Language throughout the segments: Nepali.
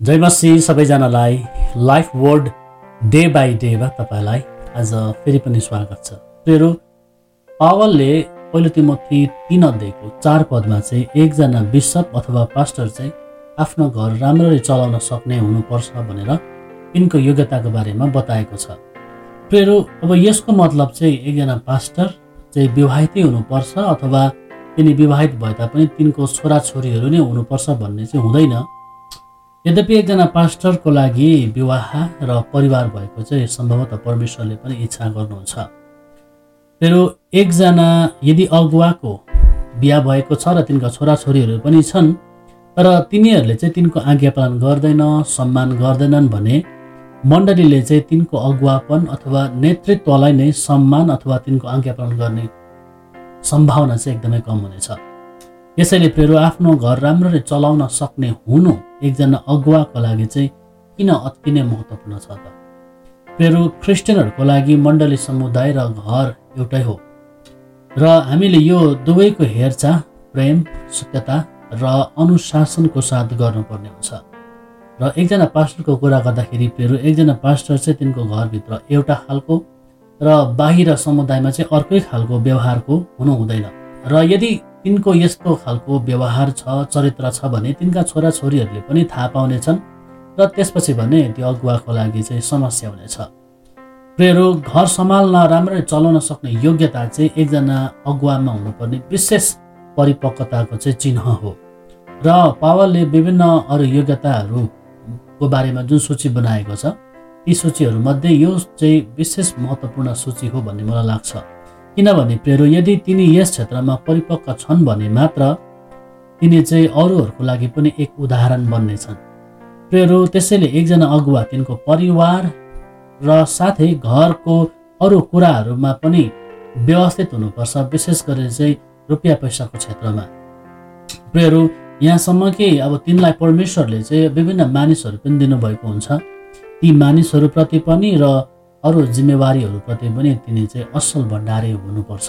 जय मसीह सबैजनालाई लाइफ वर्ड डे बाई डेमा तपाईलाई आज फेरि पनि स्वागत छ। प्रियहरू, पावलले पहिलो तिमोथी 3 अध्यायको 4 पदमा चाहिँ एकजना बिशप अथवा पास्टर चाहिँ आफ्नो घर राम्ररी चलाउन सक्ने हुनुपर्छ भनेर तिनको योग्यताको बारेमा बताएको छ। प्रियहरू, अब यसको मतलब चाहिँ एकजना पास्टर चाहिँ विवाहितै हुनुपर्छ अथवा तिनी विवाहित भए तापनि तिनको छोराछोरीहरू नै हुनुपर्छ भन्ने चाहिँ हुँदैन। यद्यपि एकजना पास्टरको लागि विवाह र परिवार भएको चाहिँ सम्भवतः परमेश्वरले पनि इच्छा गर्नुहुन्छ। फेरि एकजना यदि अगुवाको बिहा भएको छ र तिनका छोराछोरीहरू पनि छन् तर तिनीहरूले चाहिँ तिनको आज्ञा पालन गर्दैन, सम्मान गर्दैनन् भने मण्डलीले चाहिँ तिनको अगुवापन अथवा नेतृत्वलाई नै सम्मान अथवा तिनको आज्ञा पालन गर्ने सम्भावना चाहिँ एकदमै कम हुनेछ। यसैले प्रियहरू, आफ्नो घर राम्ररी चलाउन सक्ने हुनु एकजना अगुवाको लागि चाहिँ किन अति नै महत्त्वपूर्ण छ त? प्रियहरू, क्रिस्चियनहरूको लागि मण्डली समुदाय र घर एउटै हो र हामीले यो दुवैको हेरचाह प्रेम, सत्यता र अनुशासनको साथ गर्नुपर्ने हुन्छ। र एकजना पास्टरको कुरा गर्दाखेरि प्रियहरू, एकजना पास्टर चाहिँ तिनको घरभित्र एउटा खालको र बाहिर समुदायमा चाहिँ अर्कै खालको व्यवहारको हुनु हुँदैन। र यदि तिनको यस्तो खालको व्यवहार छ, चरित्र छ भने तिनका छोराछोरीहरूले पनि थाहा पाउनेछन् र त्यसपछि भने त्यो अगुवाको लागि चाहिँ समस्या हुनेछ। प्रियहरू, घर सम्हाल्न राम्ररी चलाउन सक्ने योग्यता चाहिँ एकजना अगुवामा हुनुपर्ने विशेष परिपक्वताको चाहिँ चिन्ह हो। र पावलले विभिन्न अरू योग्यताहरूको बारेमा जुन सूची बनाएको छ ती सूचीहरूमध्ये यो चाहिँ विशेष महत्त्वपूर्ण सूची हो भन्ने मलाई लाग्छ। किनभने प्रियहरू, यदि तिनी यस क्षेत्रमा परिपक्व छन् भने मात्र तिनी चाहिँ अरूहरूको लागि पनि एक उदाहरण बन्नेछन्। प्रियहरू, त्यसैले एकजना अगुवा तिनको परिवार र साथै घरको अरू कुराहरूमा पनि व्यवस्थित हुनुपर्छ, विशेष गरी चाहिँ रुपियाँ पैसाको क्षेत्रमा। प्रियहरू, यहाँसम्म कि अब तिनलाई परमेश्वरले चाहिँ विभिन्न मानिसहरू पनि दिनुभएको हुन्छ। ती मानिसहरूप्रति पनि र अरू जिम्मेवारीहरूप्रति पनि तिनी चाहिँ असल भण्डारी हुनुपर्छ।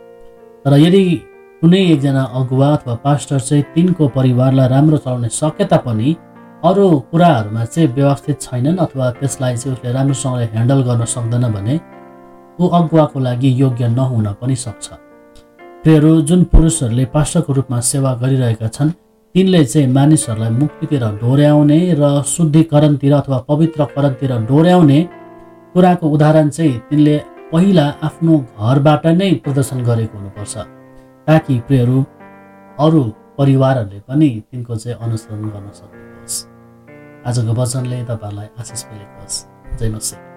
तर यदि कुनै एकजना अगुवा अथवा पास्टर चाहिँ तिनको परिवारलाई राम्रो चलाउन सके तापनि अरू कुराहरूमा चाहिँ व्यवस्थित छैनन् अथवा त्यसलाई चाहिँ उसले राम्रोसँगले ह्यान्डल गर्न सक्दैन भने ऊ अगुवाको लागि योग्य नहुन पनि सक्छ। प्रियहरू, जुन पुरुषहरूले पास्टरको रूपमा सेवा गरिरहेका छन् तिनले चाहिँ मानिसहरूलाई मुक्तितिर डोर्याउने र शुद्धिकरणतिर अथवा पवित्रकरणतिर डोर्याउने कुराको उदाहरण चाहिँ तिनले पहिला आफ्नो घरबाट नै प्रदर्शन गरेको हुनुपर्छ, ताकि प्रियहरू अरू परिवारहरूले पनि तिनको चाहिँ अनुसरण गर्न सक्नुहोस्। आजको वचनले तपाईँहरूलाई आशिष मिलेको होस्। जय मसीह।